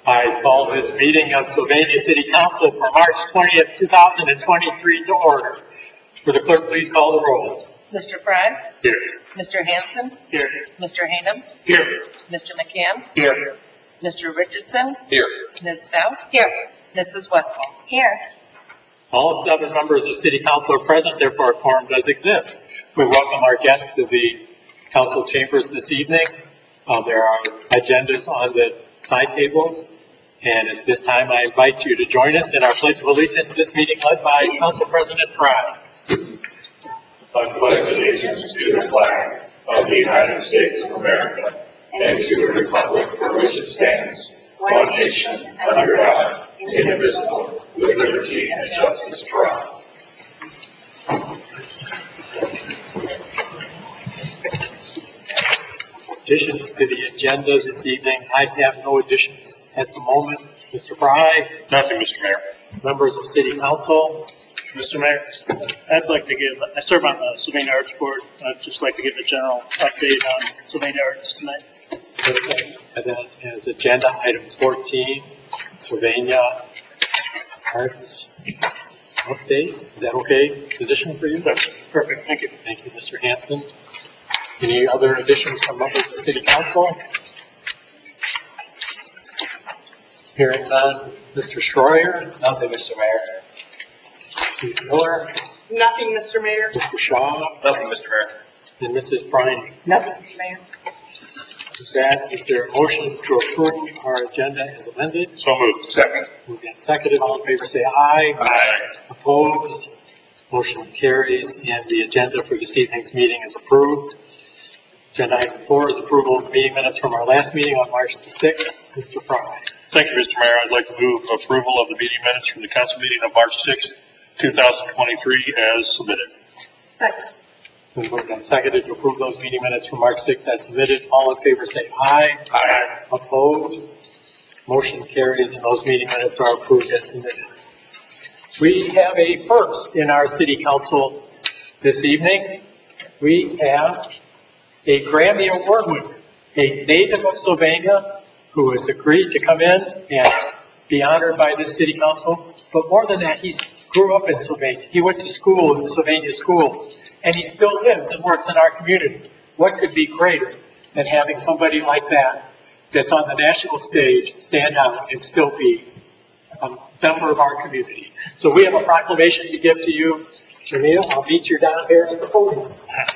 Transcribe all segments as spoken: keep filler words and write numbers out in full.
I call this meeting of Sylvania City Council for March twentieth, two thousand twenty-three to order. Will the clerk please call the roll? Mister Fry? Here. Mister Hanson? Here. Mister Hanem? Here. Mister McCann? Here. Mister Richardson? Here. Miz Stout? Here. Missus Westphal? Here. All seven members of City Council are present, therefore a quorum does exist. We welcome our guests to the council chambers this evening. Uh, there are agendas on the side tables, and at this time I invite you to join us in our Pledge of Allegiance, this meeting led by Council President Fry. I pledge allegiance to the flag of the United States of America and to the republic for which it stands, one nation, under God, indivisible, with liberty and justice for all. Additions to the agenda this evening. I have no additions at the moment. Mister Fry? Nothing, Mister Mayor. Members of City Council? Mister Mayor, I'd like to give, I serve on the Sylvania Arts Board. I'd just like to give a general update on Sylvania Arts tonight. And then as agenda item fourteen, Sylvania Arts update. Is that okay position for you? That's perfect. Thank you. Thank you, Mister Hanson. Any other additions from members of City Council? Hearing none. Mister Schroyer? Nothing, Mister Mayor. Miz Miller? Nothing, Mister Mayor. Mister Shaw? Nothing, Mister Mayor. And Missus Bryant? Nothing, Mister Mayor. With that, is there a motion to approve our agenda as amended? So moved. Second. Moved and seconded. All in favor say aye. Aye. Opposed? Motion carries, and the agenda for this evening's meeting is approved. Agenda item four is approval of the meeting minutes from our last meeting on March the sixth. Mister Fry. Thank you, Mister Mayor. I'd like to move approval of the meeting minutes from the council meeting of March sixth, two thousand twenty-three as submitted. Second. It's been moved and seconded to approve those meeting minutes from March sixth as submitted. All in favor say aye. Aye. Opposed? Motion carries, and those meeting minutes are approved as submitted. We have a first in our city council this evening. We have a Grammy Award winner, a native of Sylvania who has agreed to come in and be honored by this city council. But more than that, he grew up in Sylvania. He went to school in the Sylvania schools, and he still lives and works in our community. What could be greater than having somebody like that that's on the national stage stand out and still be a member of our community? So we have a proclamation to give to you. Jamil, I'll meet you down here at the podium.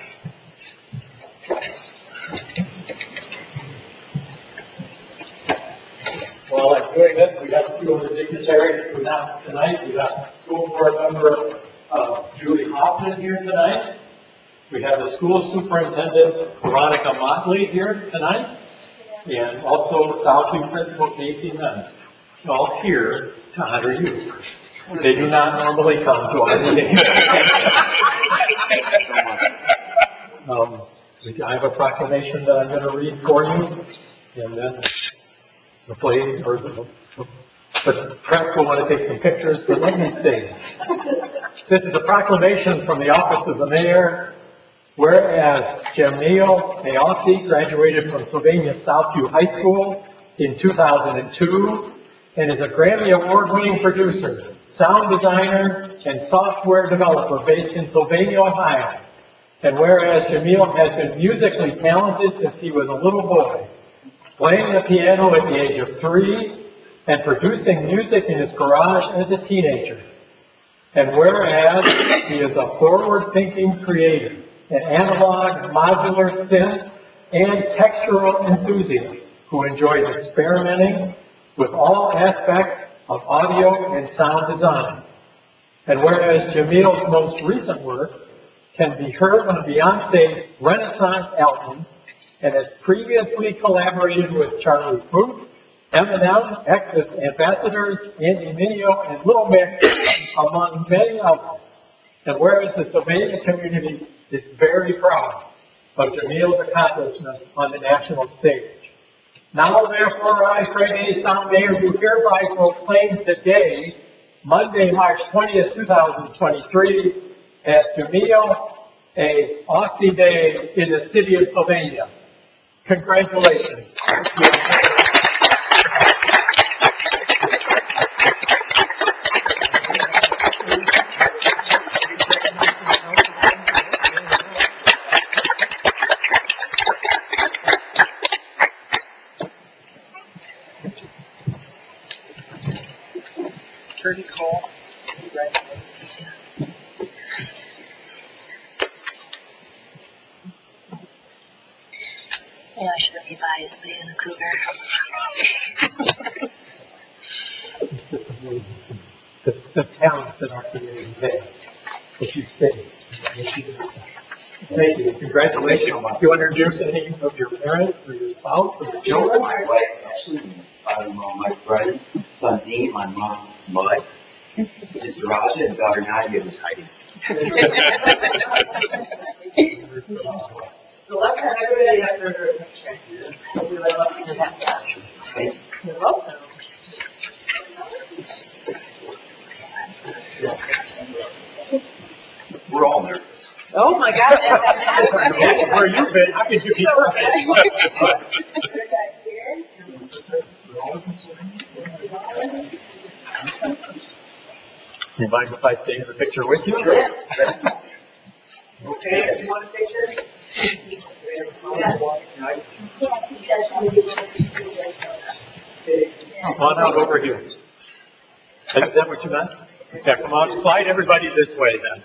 While I'm doing this, we got a few other dignitaries to announce tonight. We got school board member uh, Julie Hoffman here tonight. We have the school superintendent Veronica Motley here tonight, and also Southview principal Casey Nuns, all here to honor you. They do not normally come to our meetings. um, I have a proclamation that I'm going to read for you, and then the play or the, the press will want to take some pictures, but let me say, this is a proclamation from the office of the mayor. Whereas Jamil Ayasi graduated from Sylvania Southview High School in two thousand two and is a Grammy Award-winning producer, sound designer, and software developer based in Sylvania, Ohio. And whereas Jamil has been musically talented since he was a little boy, playing the piano at the age of three and producing music in his garage as a teenager. And whereas he is a forward-thinking creator, an analog, modular synth, and textural enthusiast who enjoys experimenting with all aspects of audio and sound design. And whereas Jamil's most recent work can be heard on Beyonce's Renaissance album and has previously collaborated with Charlie Puth, Eminem, Exodus Ambassadors, Andy Mineo, and Little Mix, among many others. And whereas the Sylvania community is very proud of Jamil's accomplishments on the national stage. Now, therefore, I, Craig A. Sound Mayor, do hereby proclaim today, Monday, March twentieth, two thousand twenty-three, as Jamil a Aussie Day in the city of Sylvania. Congratulations. Pretty cool. You know, I shouldn't be biased, but he is a cougar. The, the talent that our community has, what you say, what you do. Thank you. Congratulations. You want to introduce any of your parents or your spouse or your children? My wife, actually, um, my brother, son Dean, my mom, Mud, sister Raja, and daughter Nadia was hiding. So let's have everybody up for a picture. You're welcome. We're all nervous. Oh my God. Where you been? How could you be You mind if I stay in the picture with you? Sure. Okay, you want a picture? Come on out over here. Is that what you meant? Yeah, come on. Slide everybody this way then.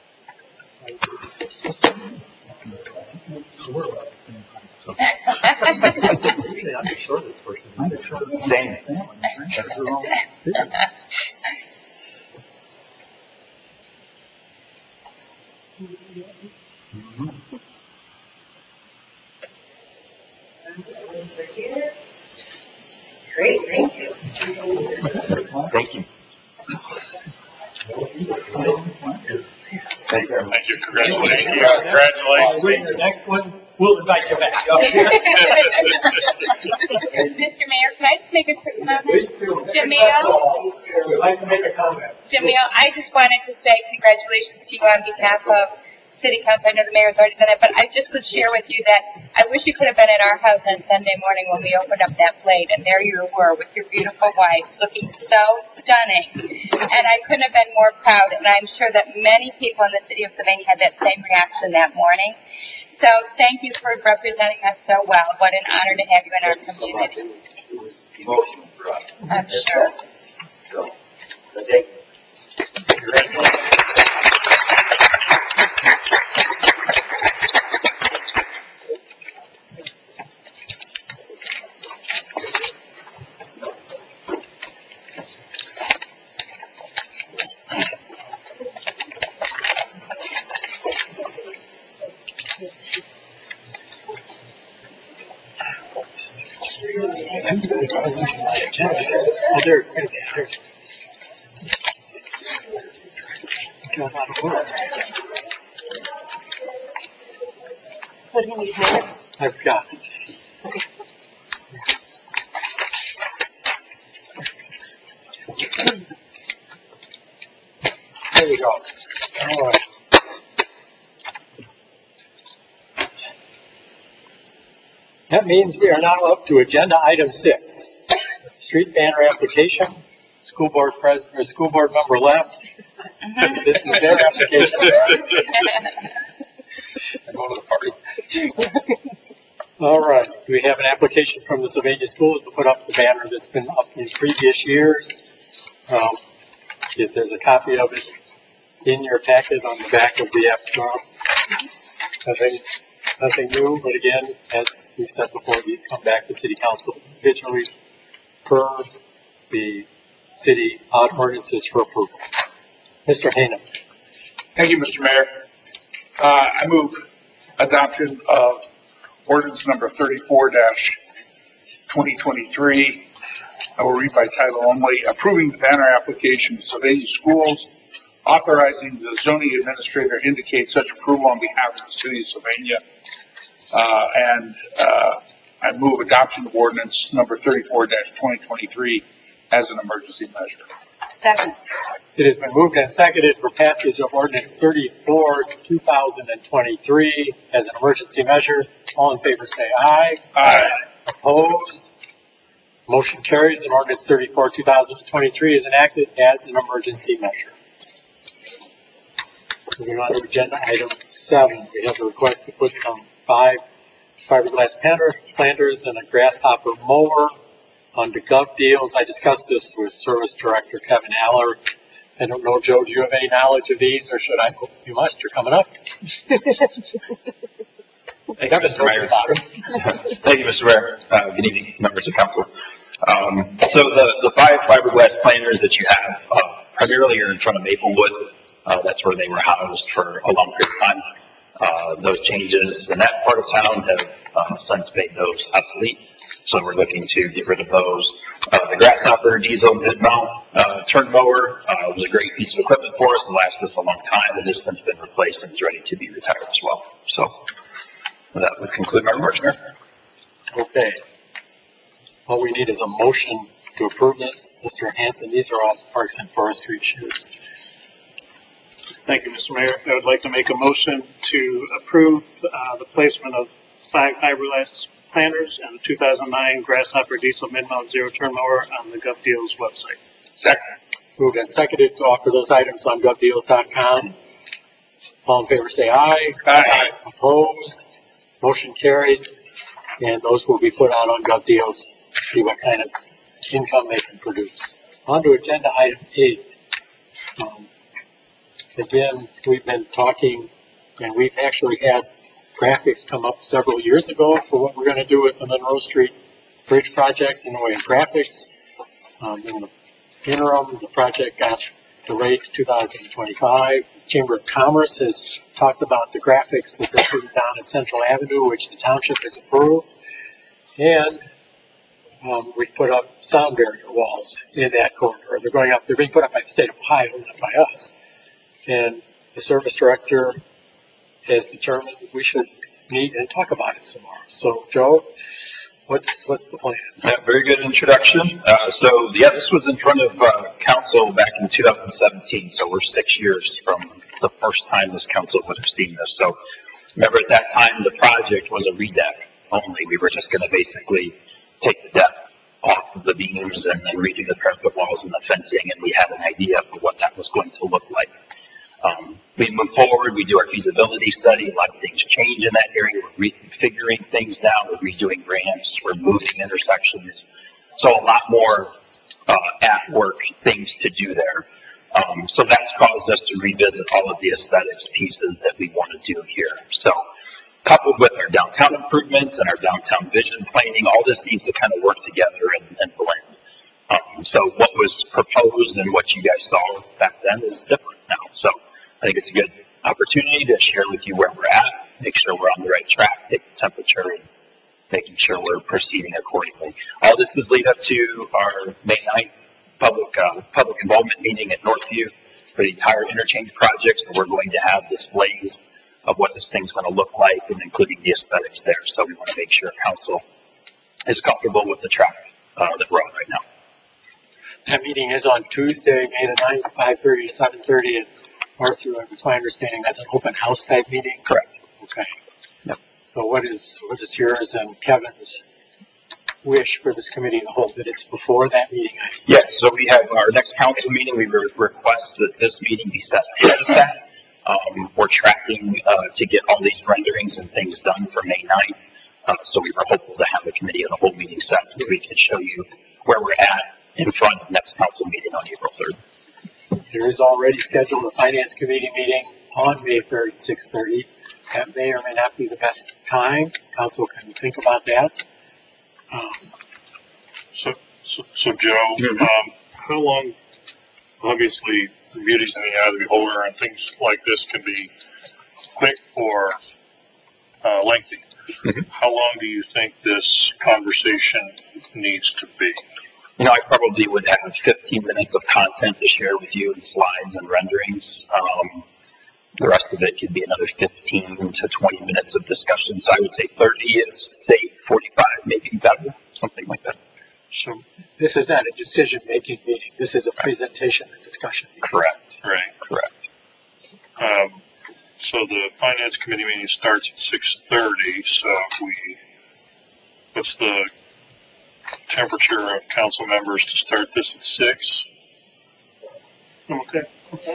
Usually I'm the shortest person. I'm the shortest. Same. Great, thank you. Thank you. Thanks, everyone. Thank you. Congratulations. Congratulations. Wait, the next ones, we'll invite you back. Mister Mayor, can I just make a quick comment? Jamil, I'd like to make a comment. Jamil, I just wanted to say congratulations to you on behalf of City Council. I know the mayor's already done it, but I just would share with you that I wish you could have been at our house on Sunday morning when we opened up that plate, and there you were with your beautiful wife, looking so stunning. And I couldn't have been more proud, and I'm sure that many people in the city of Sylvania had that same reaction that morning. So thank you for representing us so well. What an honor to have you in our community. It was emotional for us. I'm sure. So, but thank you. Congratulations. Oh, there. there. Got out of work. What do you need, Mayor? I've got it. There we go. All right. That means we are now up to agenda item six. Street banner application. School board president or school board member left. This is their application. I'm going to the party. All right. We have an application from the Sylvania Schools to put up the banner that's been up in previous years. Um, if there's a copy of it in your packet on the back of the abstract. Nothing, nothing new, but again, as we've said before, these come back to City Council individually per the city ordinances for approval. Mister Haynem. Thank you, Mister Mayor. Uh, I move adoption of ordinance number thirty-four twenty twenty-three. I will read by title only, approving the banner application of Sylvania Schools, authorizing the zoning administrator to indicate such approval on behalf of the city of Sylvania. Uh, and, uh, I move adoption of ordinance number thirty-four twenty twenty-three as an emergency measure. Second. It has been moved and seconded for passage of ordinance thirty-four, two thousand twenty-three as an emergency measure. All in favor say aye. Aye. Opposed? Motion carries and ordinance thirty-four, two thousand twenty-three is enacted as an emergency measure. Moving on to agenda item seven, we have a request to put some five fiberglass planter, planters and a grasshopper mower On the gov deals, I discussed this with Service Director Kevin Aller. I don't know, Joe, do you have any knowledge of these, or should I? You must, you're coming up. Thank you, Mister Mayor. Thank you, Mister Mayor. Uh, good evening, members of council. Um, so the, the five fiberglass planters that you have uh, primarily are in front of Maplewood. Uh, that's where they were housed for a long period of time. Uh, those changes in that part of town have uh, since made those obsolete. So we're looking to get rid of those. Uh, the Grasshopper diesel mid-mount uh, turn mower uh, was a great piece of equipment for us and lasted us a long time. It has since been replaced and is ready to be retired as well. So that would conclude my remarks, Mayor. Okay. All we need is a motion to approve this. Mister Hanson, these are all Parks and Forestry issues. Thank you, Mister Mayor. I would like to make a motion to approve uh, the placement of five fiberglass planters and the two thousand nine Grasshopper diesel mid-mount zero-turn mower on the GovDeals website. Second. Moved and seconded to offer those items on gov deals dot com. All in favor say aye. Aye. Opposed? Motion carries. And those will be put out on GovDeals, see what kind of income they can produce. On to agenda item eight. Um, again, we've been talking, and we've actually had graphics come up several years ago for what we're going to do with the Monroe Street Bridge project in the way of graphics. Um, in the interim, the project got delayed to two thousand twenty-five. The Chamber of Commerce has talked about the graphics that they're putting down at Central Avenue, which the township has approved. And um, we've put up sound barrier walls in that corridor. They're going up, they're being put up by the state of Ohio, not by us. And the service director has determined we should meet and talk about it some more. So, Joe, what's what's the plan? Yeah, very good introduction. Uh, so, yeah, this was in front of uh, council back in two thousand seventeen. So we're six years from the first time this council would have seen this. So, remember at that time the project was a redeck only. We were just going to basically take the deck off of the beams and then redo the parapet walls and the fencing, and we had an idea of what that was going to look like. Um, we move forward, we do our feasibility study, a lot of things change in that area, we're reconfiguring things now, we're redoing ramps, we're moving intersections, so a lot more uh, at-work things to do there. Um, so that's caused us to revisit all of the aesthetics pieces that we want to do here. So coupled with our downtown improvements and our downtown vision planning, all this needs to kind of work together and, and blend. Um, so what was proposed and what you guys saw back then is different now. So I think it's a good opportunity to share with you where we're at, make sure we're on the right track, take the temperature, and making sure we're proceeding accordingly. All this is lead up to our May ninth public uh, public involvement meeting at Northview for the entire interchange project. So we're going to have displays of what this thing's going to look like, and including the aesthetics there. So we want to make sure council is comfortable with the track uh, that we're on right now. That meeting is on Tuesday, May the ninth, five thirty to seven thirty at Northview. It's my understanding that's an open house type meeting? Correct. Okay. Yep. So what is, what is yours and Kevin's wish for this committee to hold that it's before that meeting? Yes, so we have our next council meeting. We re- request that this meeting be set ahead of that. Um, we're tracking uh, to get all these renderings and things done for May ninth. Uh, so we were hopeful to have a committee of the whole meeting set so we can show you where we're at in front of next council meeting on April third. There is already scheduled a finance committee meeting on May third at six thirty. That may or may not be the best time. Council can think about that. Um, So, so, so Joe, Mhm. um, how long, obviously, the beauty's in the eye of the beholder, and things like this can be quick or uh, lengthy. Mhm. How long do you think this conversation needs to be? You know, I probably would have fifteen minutes of content to share with you in slides and renderings. Um, the rest of it could be another fifteen to twenty minutes of discussion. So I would say thirty is, say, forty-five, maybe better, something like that. so this is not a decision-making meeting. This is a presentation and discussion. Correct. Right. Correct. Um, so the finance committee meeting starts at six thirty, so if we, what's the temperature of council members to start this at six? Okay.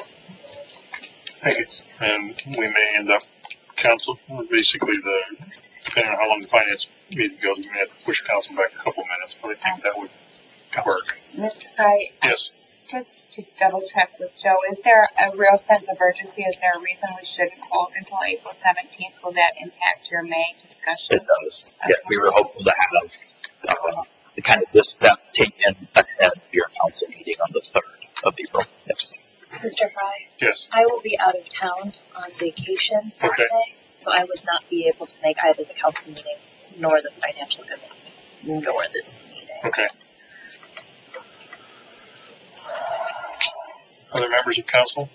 I guess. And we may end up, council, basically the, depending on how long the finance meeting goes, we may have to push council back a couple minutes, but I think that would work. Mister Fry, Yes. just to double check with Joe, is there a real sense of urgency? Is there a reason we shouldn't hold until April seventeenth? Will that impact your May discussion? It does. Yeah, we were hopeful to have uh, the kind of this step taken ahead of your council meeting on the third of April. Yes. Mister Fry, Yes. I will be out of town on vacation that Okay. day, so I would not be able to make either the council meeting nor the financial committee, nor this meeting. Okay. Other members of council?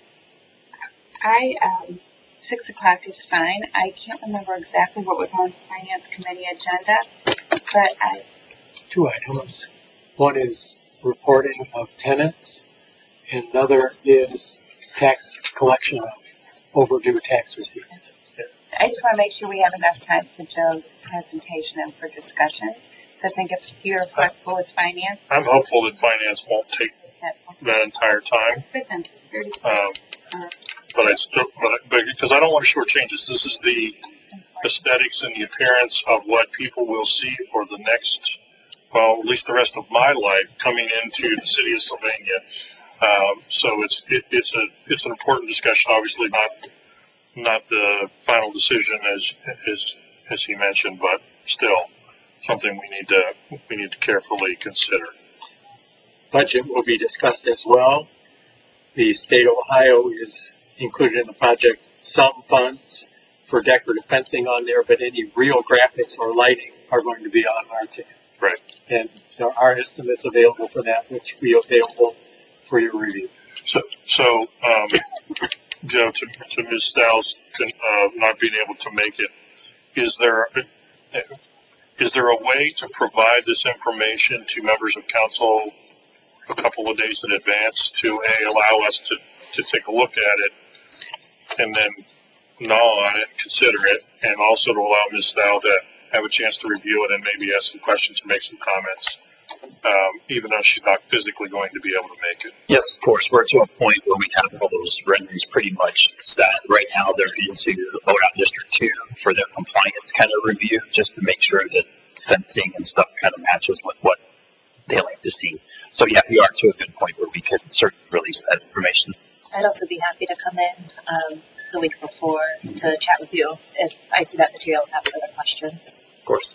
I, um, six o'clock is fine. I can't remember exactly what was on the finance committee agenda, but I, Two items. One is reporting of tenants, and another is tax collection of overdue tax receipts. I just want to make sure we have enough time for Joe's presentation and for discussion. So I think if you're flexible with finance, I'm hopeful that finance won't take that, that entire time. but then thirty, Um, uh, but I still, but, but because I don't want to shortchange this. This is the aesthetics and the appearance of what people will see for the next, well, at least the rest of my life coming into the city of Sylvania. Um, so it's it, it's a it's an important discussion. Obviously, not not the final decision as as as he mentioned, but still something we need to we need to carefully consider. Budget will be discussed as well. The state of Ohio is included in the project some funds for decorative fencing on there, but any real graphics or lighting are going to be on our ticket. Right. And there are estimates available for that, which will be available for your review. So so um, Joe, to to Miz Stow's uh, not being able to make it, is there is there a way to provide this information to members of council a couple of days in advance to a allow us to, to take a look at it and then gnaw on it, consider it, and also to allow Miz Stow to have a chance to review it and maybe ask some questions or make some comments, um, even though she's not physically going to be able to make it. Yes, of course. We're to a point where we have all those renderings pretty much set. Right now, they're into O D O T District two for their compliance kind of review, just to make sure that fencing and stuff kind of matches with what they like to see. So yeah, we are to a good point where we can certainly release that information. I'd also be happy to come in um, the week before to chat with you if I see that material and have further questions. Of course.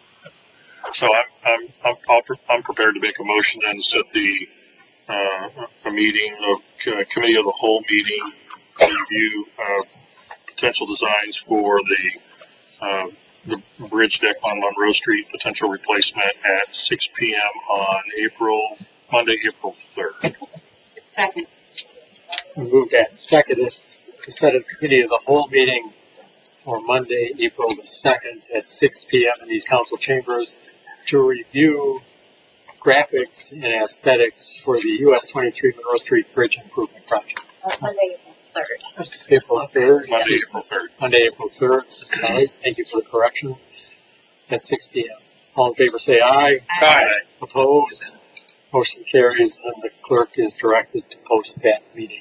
So I'm I'm I'm, I'll pre- I'm prepared to make a motion and set the uh, a meeting of uh, committee of the whole meeting to review uh, potential designs for the uh, the bridge deck on Monroe Street, potential replacement at six p m on April Monday, April third. second. We moved and seconded to set a committee of the whole meeting for Monday, April the second at six p m in these council chambers to review graphics and aesthetics for the U S twenty-three Monroe Street Bridge Improvement Project. Uh, Monday, April third. That's just April third. Monday, April third. Monday, April third. All right, thank you for the correction. At six p m All in favor say aye. Aye. Opposed? Motion carries, and the clerk is directed to post that meeting.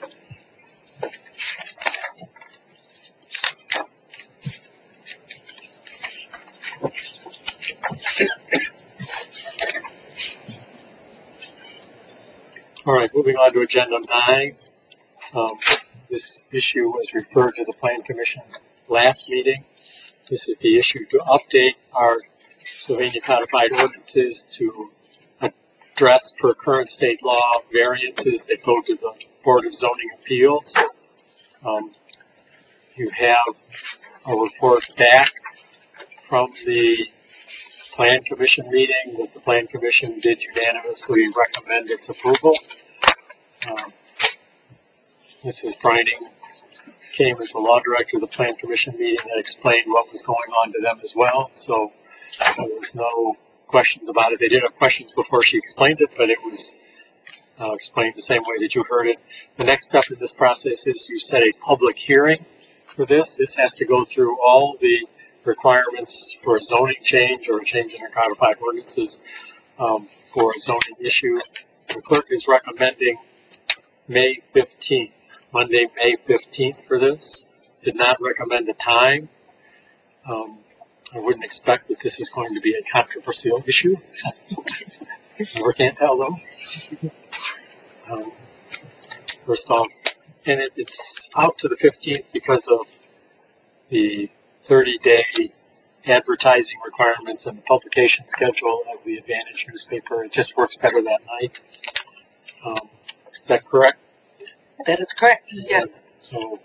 All right, moving on to agenda nine. Um, this issue was referred to the Plan Commission last meeting. This is the issue to update our Sylvania codified ordinances to address per current state law variances that go to the Board of Zoning Appeals. Um, you have a report back from the Plan Commission meeting that the Plan Commission did unanimously recommend its approval. Um, Missus Brining came as the law director of the Plan Commission meeting and explained what was going on to them as well. So there was no questions about it. They did have questions before she explained it, but it was uh, explained the same way that you heard it. The next step in this process is you set a public hearing for this. This has to go through all the requirements for a zoning change or a change in the codified ordinances um, for a zoning issue. The clerk is recommending May fifteenth, Monday, May fifteenth for this. Did not recommend a time. Um, I wouldn't expect that this is going to be a controversial issue. Never can't tell though. Um, first off, and it, it's out to the fifteenth because of the thirty-day advertising requirements and the publication schedule of the Advantage newspaper. It just works better that night. Um, is that correct? That is correct. Yes. So,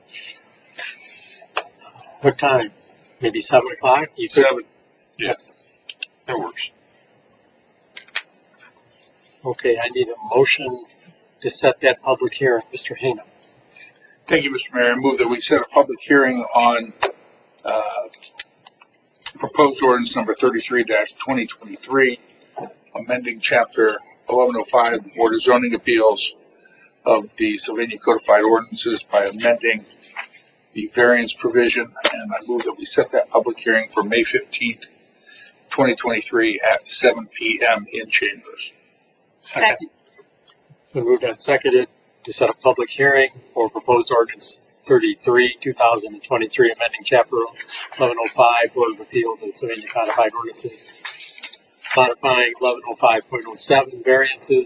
what time? Maybe seven o'clock? You could, Seven. Yeah, that works. okay, I need a motion to set that public hearing. Mister Hayner. Thank you, Mister Mayor. I move that we set a public hearing on uh, proposed ordinance number thirty-three twenty twenty-three, amending chapter eleven oh five Board of Zoning Appeals of the Sylvania Codified Ordinances by amending the variance provision, and I move that we set that public hearing for May fifteenth, twenty twenty-three at seven P M in chambers. Second. Been moved and seconded to set a public hearing for proposed ordinance thirty-three, two thousand twenty-three, amending chapter eleven oh five, Board of Appeals of Sylvania Codified Ordinances, modifying eleven oh five point oh seven variances,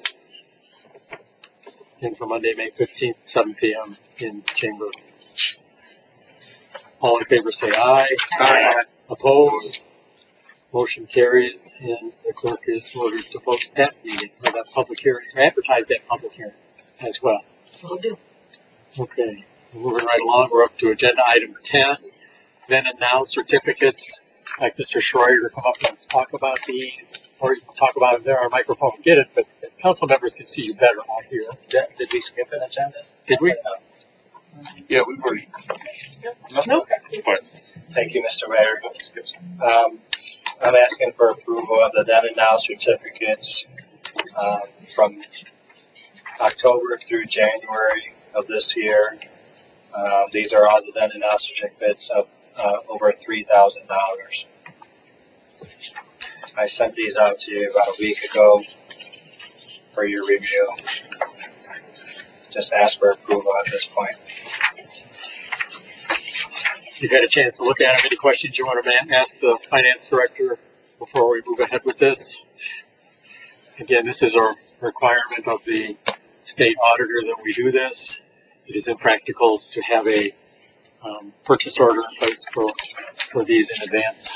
and for Monday, May fifteenth, seven P M in chamber. All in favor say aye. Aye. Opposed? Motion carries, and the clerk is ordered to post that meeting, or that public hearing, or advertise that public hearing as well. Will do. Okay, moving right along, we're up to agenda item ten, then and now certificates. Like Mister Schroyer to come up and talk about these, or you can talk about it there on microphone, get it, but council members can see you better out here. Did, did we skip an agenda? Did we? Yeah, we've already. Nope. Fine. Thank you, Mister Mayor. Um, I'm asking for approval of the then and now certificates um, from October through January of this year. Uh, these are all the then and now certificates of uh, over three thousand dollars. I sent these out to you about a week ago for your review. Just ask for approval at this point. You've had a chance to look at them. Any questions you want to ask the finance director before we move ahead with this? Again, this is a requirement of the state auditor that we do this. It is impractical to have a um, purchase order in place for, for these in advance.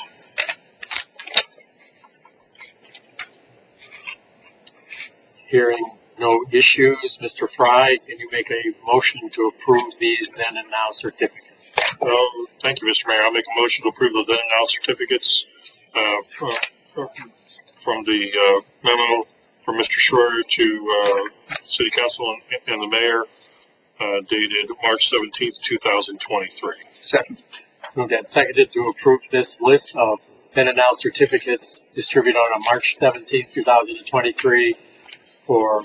Hearing no issues, Mister Fry, can you make a motion to approve these then and now certificates? So, thank you, Mister Mayor. I'll make a motion to approve the then and now certificates uh, uh, from the uh, memo from Mister Schroyer to uh, City Council and, and the Mayor uh, dated March seventeenth, two thousand twenty-three. Second. Moved and seconded to approve this list of then and now certificates distributed on March seventeenth, two thousand twenty-three for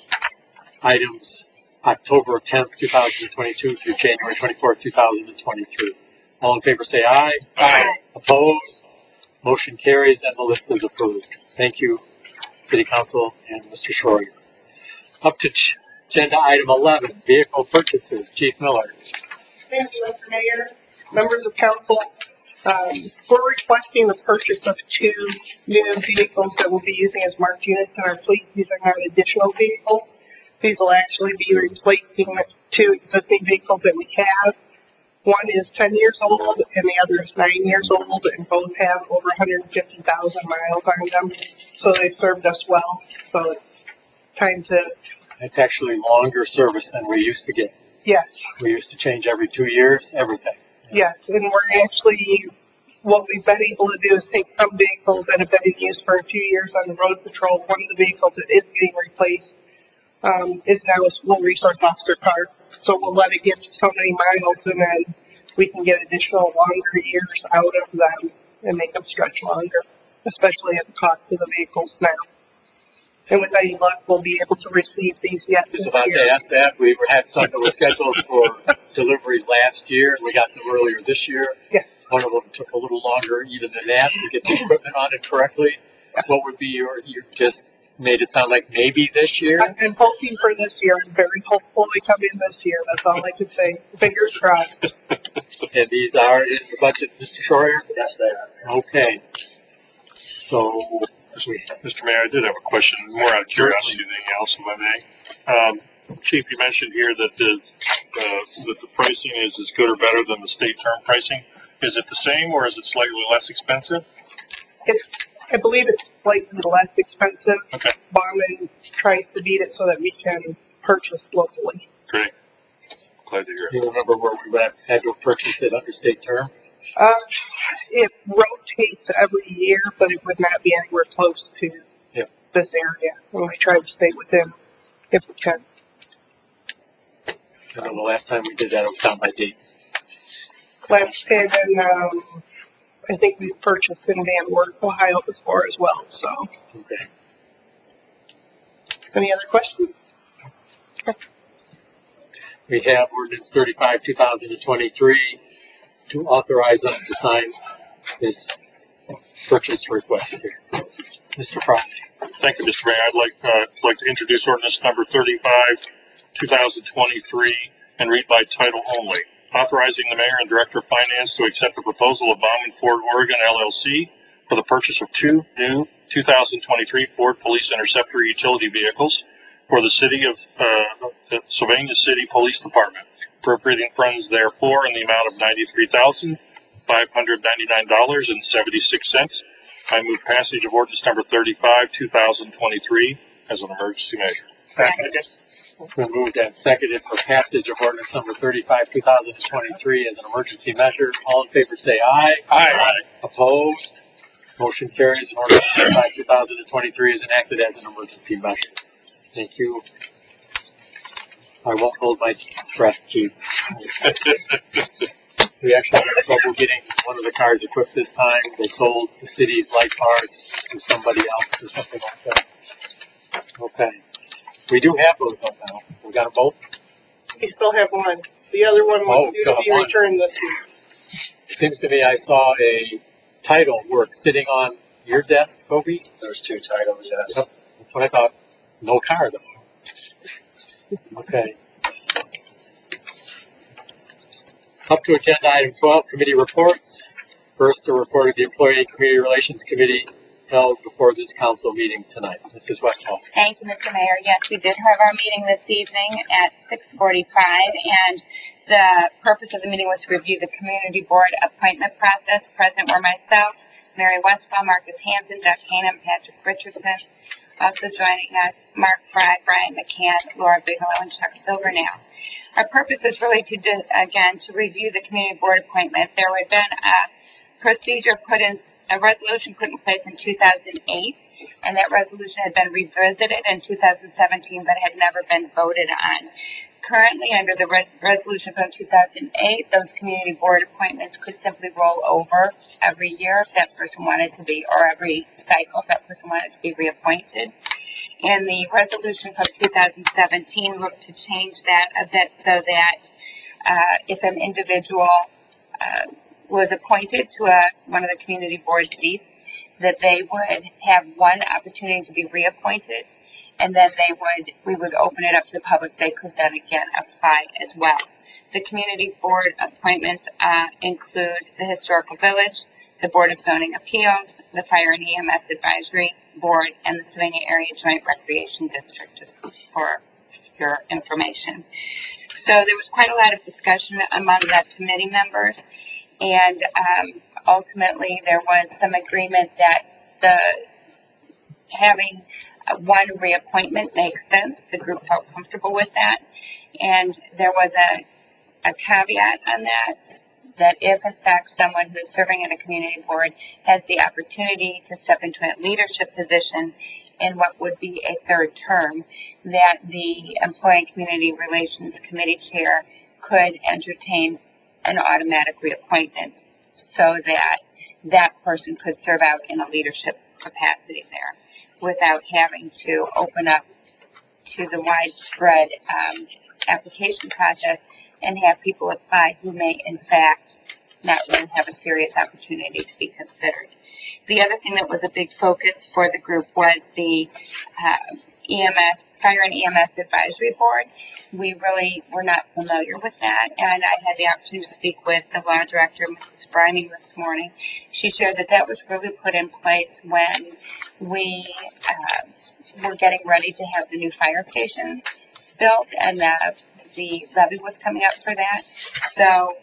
items October tenth, two thousand twenty-two through January twenty-fourth, two thousand twenty-three. All in favor say aye. Aye. Opposed? Motion carries and the list is approved. Thank you, City Council and Mister Schroyer. Up to ch- agenda item eleven, vehicle purchases. Chief Miller. Thank you, Mister Mayor, members of council. Um, we're requesting the purchase of two new vehicles that we'll be using as marked units in our fleet. These are not additional vehicles. These will actually be replacing two existing vehicles that we have. One is ten years old and the other is nine years old, and both have over one hundred fifty thousand miles on them. So they've served us well. So it's time to. It's actually longer service than we used to get. Yes. We used to change every two years, everything. Yes, and we're actually, what we've been able to do is take some vehicles that have been in use for a few years on the road patrol. One of the vehicles that is getting replaced um, is now a school resource officer car. So we'll let it get to so many miles, and then we can get additional longer years out of them and make them stretch longer, especially at the cost of the vehicles now. And with any luck, we'll be able to receive these yet Just this about year. to ask that. We were- had some that were scheduled for delivery last year, and we got them earlier this year. Yes. One of them took a little longer even than that to get the equipment on it correctly. What would be your, you just made it sound like maybe this year? I'm I'm hoping for this year. I'm very hopeful they come in this year. That's all I can say. Fingers crossed. And these are in the budget, Mister Schroyer? Yes, they are. Okay. So Mister Mayor, I did have a question, more out of curiosity than anything else, if I may. Um, Chief, you mentioned here that the, uh, that the pricing is as good or better than the state term pricing. Is it the same or is it slightly less expensive? It's, I believe it's slightly less expensive. Okay. Bauman tries to beat it so that we can purchase locally. Great. Glad to hear Do it. you remember where we went, had to purchase it under state term? Uh, it rotates every year, but it would not be anywhere close to Yep. this area. And we try to stay within if we can. I know the last time we did that, it was down by Dayton. Last and then um, I think we purchased in Van Wert, Ohio before as well. So, Okay. any other questions? We have ordinance thirty-five, two thousand twenty-three to authorize us to sign this purchase request here. Mister Fry. Thank you, Mister Mayor. I'd like, uh, like to introduce ordinance number thirty-five, two thousand twenty-three, and read by title only. Authorizing the mayor and director of finance to accept the proposal of Bauman Ford Oregon L L C for the purchase of two new two thousand twenty-three Ford Police Interceptor utility vehicles for the city of uh, the Sylvania City Police Department, appropriating funds therefore in the amount of ninety-three thousand five hundred ninety-nine dollars and seventy-six cents. I move passage of ordinance number thirty-five, two thousand twenty-three as an emergency measure. Second. It's been moved and seconded for passage of ordinance number thirty-five, two thousand twenty-three as an emergency measure. All in favor say aye. Aye. Aye. Opposed? Motion carries and ordinance thirty-five, two thousand twenty-three is enacted as an emergency measure. Thank you. I won't hold my breath, Chief. We actually had trouble getting one of the cars equipped this time. They sold the city's light card to somebody else or something like that. Okay. We do have those up now. We got them both? We still have one. The other one was Oh, due so to be one. returned this week. Seems to me I saw a title work sitting on your desk, Toby. There's two titles, yes. Yep. That's what I thought. No car though. Okay. Up to agenda item twelve, committee reports. First, a report of the Employee Community Relations Committee held before this council meeting tonight. Missus Westphal. Thank you, Mister Mayor. Yes, we did have our meeting this evening at six forty-five, and the purpose of the meeting was to review the community board appointment process. Present were myself, Mary Westphal, Marcus Hanson, Doug Canham, Patrick Richardson. Also joining us, Mark Fry, Brian McCann, Laura Bigelow, and Chuck Silvernail. Our purpose was really to, do, again, to review the community board appointment. There had been a procedure put in, a resolution put in place in two thousand eight, and that resolution had been revisited in two thousand seventeen, but had never been voted on. Currently, under the res- resolution from two thousand eight, those community board appointments could simply roll over every year if that person wanted to be, or every cycle if that person wanted to be reappointed. And the resolution from two thousand seventeen looked to change that a bit so that uh, if an individual uh, was appointed to a, one of the community board seats, that they would have one opportunity to be reappointed, and then they would, we would open it up to the public. They could then again apply as well. The community board appointments uh, include the Historical Village, the Board of Zoning Appeals, the Fire and E M S Advisory Board, and the Sylvania Area Joint Recreation District, just for your information. So there was quite a lot of discussion among the committee members, and um, ultimately there was some agreement that the having uh, one reappointment makes sense. The group felt comfortable with that, and there was a, a caveat on that, that if in fact someone who is serving in a community board has the opportunity to step into a leadership position in what would be a third term, that the Employee and Community Relations Committee Chair could entertain an automatic reappointment so that that person could serve out in a leadership capacity there without having to open up to the widespread um, application process and have people apply who may in fact not really have a serious opportunity to be considered. The other thing that was a big focus for the group was the uh, E M S, Fire and E M S Advisory Board. We really were not familiar with that, and I had the opportunity to speak with the law director, Missus Brining, this morning. She shared that that was really put in place when we uh, were getting ready to have the new fire stations built, and that the levy was coming up for that. So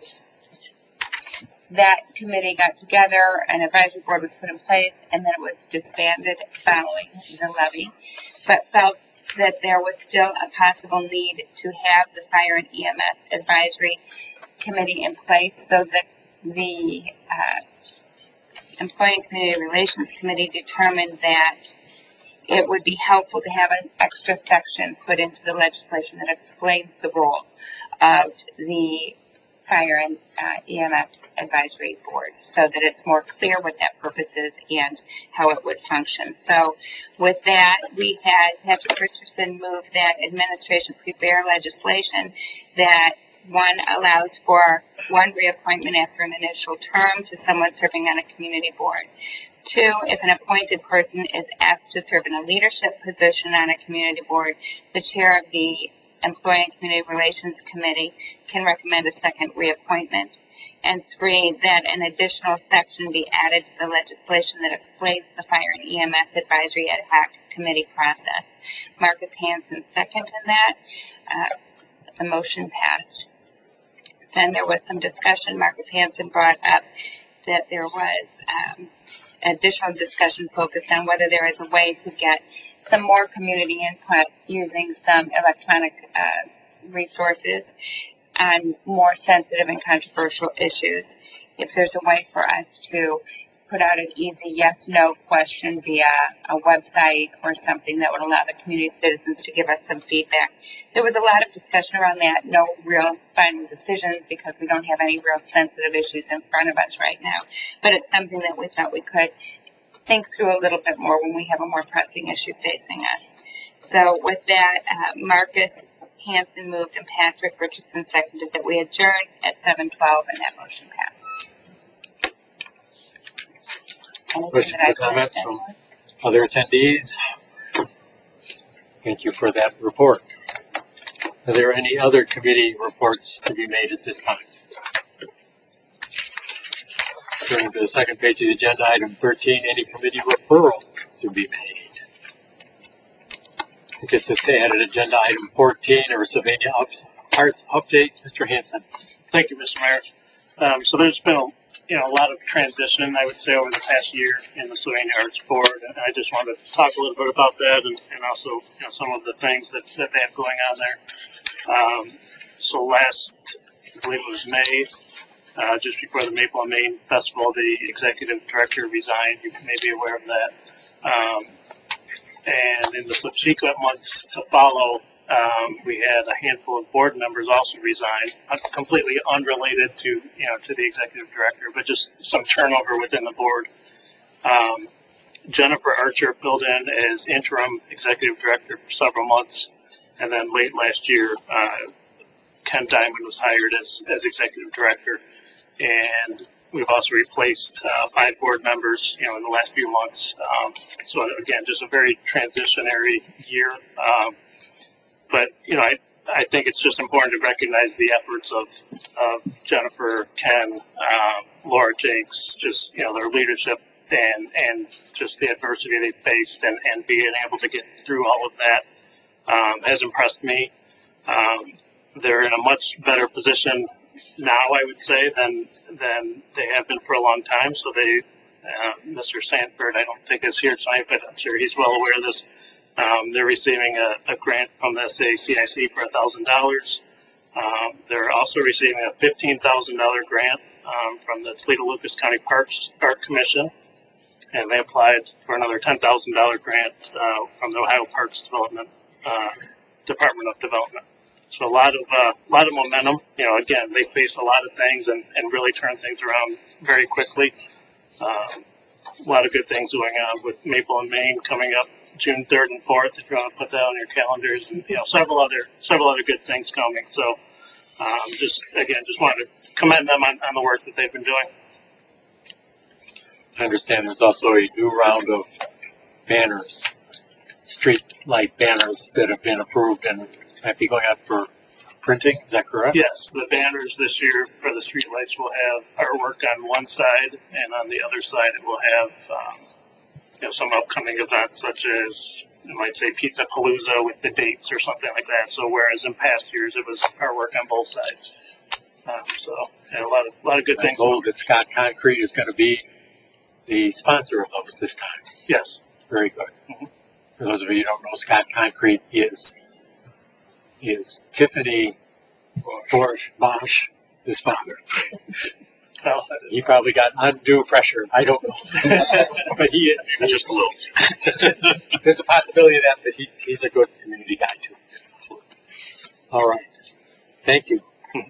that committee got together, an advisory board was put in place, and then it was disbanded following the levy, but felt that there was still a possible need to have the Fire and E M S Advisory Committee in place so that the uh, Employee and Community Relations Committee determined that it would be helpful to have an extra section put into the legislation that explains the role of the Fire and uh, E M S Advisory Board so that it's more clear what that purpose is and how it would function. So with that, we had Patrick Richardson move that administration prepare legislation that one allows for one reappointment after an initial term to someone serving on a community board. Two, if an appointed person is asked to serve in a leadership position on a community board, the chair of the Employee and Community Relations Committee can recommend a second reappointment. And three, that an additional section be added to the legislation that explains the Fire and E M S Advisory Ad Hoc Committee process. Marcus Hanson seconded that. Uh, the motion passed. Then there was some discussion. Marcus Hanson brought up that there was um, additional discussion focused on whether there is a way to get some more community input using some electronic uh, resources on more sensitive and controversial issues. If there's a way for us to put out an easy yes-no question via a website or something that would allow the community citizens to give us some feedback. There was a lot of discussion around that, no real final decisions because we don't have any real sensitive issues in front of us right now. But it's something that we thought we could think through a little bit more when we have a more pressing issue facing us. So with that, uh, Marcus Hanson moved and Patrick Richardson seconded that we adjourn at seven twelve, and that motion passed. Anything Questions that I or comments from other attendees? Thank you for that report. Are there any other committee reports to be made at this time? Turning to the second page of the agenda, item thirteen, any committee referrals to be made? It gets us to add an agenda item fourteen, or Sylvania Arts Update. Mister Hanson. Thank you, Mister Mayor. Um, so there's been a, you know, a lot of transition, I would say, over the past year in the Sylvania Arts Board, and I just wanted to talk a little bit about that and, and also, you know, some of the things that, that they have going on there. Um, so last, I believe it was May, uh, just before the Maple and Main Festival, the executive director resigned. You may be aware of that. Um, and in the subsequent months to follow, um, we had a handful of board members also resign, uh, completely unrelated to, you know, to the executive director, but just some turnover within the board. Um, Jennifer Archer filled in as interim executive director for several months, and then late last year, uh, Ken Diamond was hired as, as executive director, and we've also replaced uh, five board members, you know, in the last few months. Um, so again, just a very transitionary year. Um, but you know, I I think it's just important to recognize the efforts of of Jennifer, Ken, um, Laura Jakes, just you know their leadership and and just the adversity they faced and and being able to get through all of that um, has impressed me. Um, they're in a much better position now, I would say, than than they have been for a long time. So they, uh, Mister Sanford, I don't think is here tonight, but I'm sure he's well aware of this. Um, they're receiving a, a grant from the S A C I C for a thousand dollars. Um, they're also receiving a fifteen thousand dollar grant um, from the Toledo Lucas County Parks Park Commission, and they applied for another ten thousand dollar grant uh, from the Ohio Parks Development uh, Department of Development. So a lot of uh, a lot of momentum. You know, again, they face a lot of things and, and really turn things around very quickly. Um, a lot of good things going on with Maple and Main coming up June third and fourth. If you want to put that on your calendars, and you know, several other several other good things coming. So, um, just again, just wanted to commend them on, on the work that they've been doing. I understand there's also a new round of banners street light banners that have been approved and might be going out for printing. Is that correct? Yes, the banners this year for the streetlights will have artwork on one side, and on the other side it will have, um, you know, some upcoming events such as, you might say, Pizza Palooza with the dates or something like that. So whereas in past years it was artwork on both sides. Um, so yeah, a lot of a lot of good I'm things. told that Scott Concrete is going to be the sponsor of those this time. Yes. Very good. Mm-hmm. For those of you who don't know, Scott Concrete is is Tiffany Bosch, Bosch the sponsor. Well, he probably got undue pressure. I don't know, but he is Just a little. There's a possibility of that, but he, he's a good community guy too. All right. Thank you.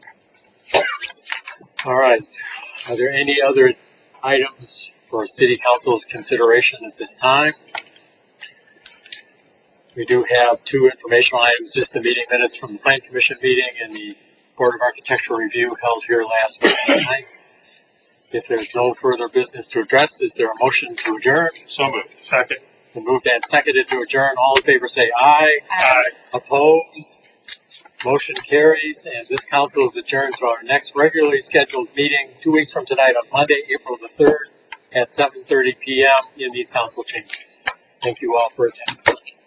All right. Are there any other items for City Council's consideration at this time? We do have two informational items, just the meeting minutes from the Plan Commission meeting and the Board of Architectural Review held here last night. If there's no further business to address, is there a motion to adjourn? So moved. Second. Been moved and seconded to adjourn. All in favor say aye. Aye. Opposed? Motion carries, and this council is adjourned to our next regularly scheduled meeting two weeks from tonight on Monday, April the third at seven thirty p m in these council chambers. Thank you all for attending.